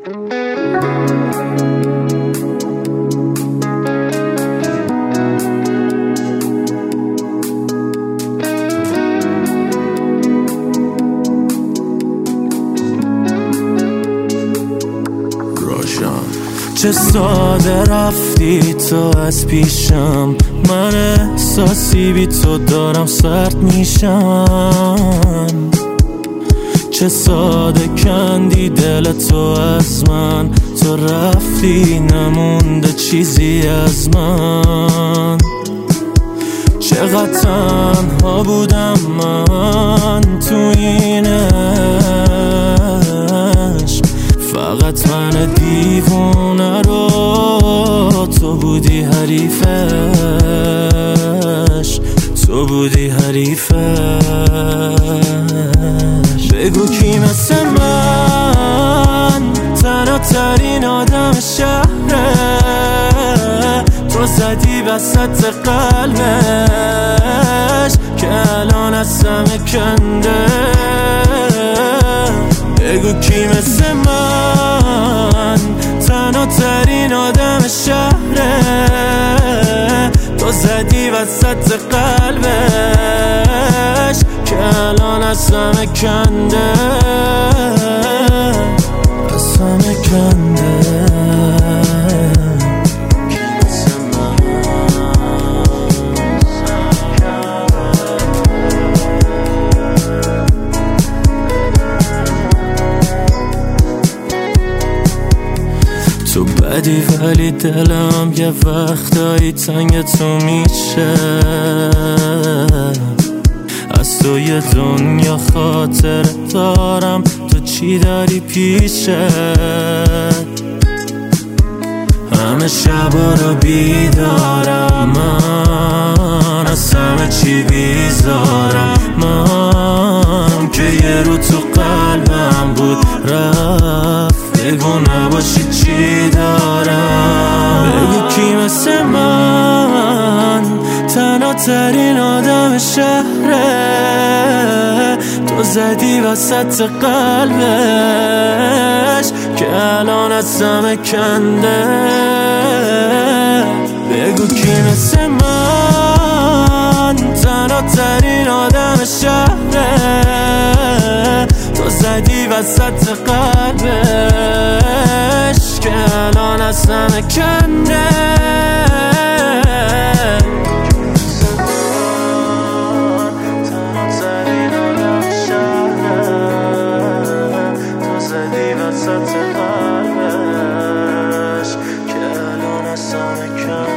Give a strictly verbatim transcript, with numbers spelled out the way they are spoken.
چه ساده رفتی تو از پیشم، من احساسی بی تو دارم سرد میشم. چه ساده کندی دل تو از من، تو رفتی نمونده چیزی از من. چقدر تنها بودم من تو این عشق، فقط من دیوونه رو تو بودی حریفش، تو بودی حریفش. بگو کی مثل من تنها ترین آدم شهره، تو زدی وسط قلبش که الان از همه کنده. بگو کی مثل من تنها ترین آدم شهره، تو زدی وسط قلبش که الان از همه کنده، از همه کنده. تو بدی ولی دلم یه وقتایی تنگ تو میشه، از تو یه دنیا خاطر دارم، تو چی داری پیشه. همه شبا رو بیدارم من، از همه چی بیزارم من، که یه رو تو قلبم بود رفت. بگو نباشی چی دارم، بگو کی مثل من تنها ترین آدم شهره، تو زدی وسط قلبش که الان از همه کنده. بگو کی مثل من تنها ترین آدم شهره، تو زدی وسط قلبش که الان از همه کنده. تو زدی وسط قلبش که الان از همه کنده.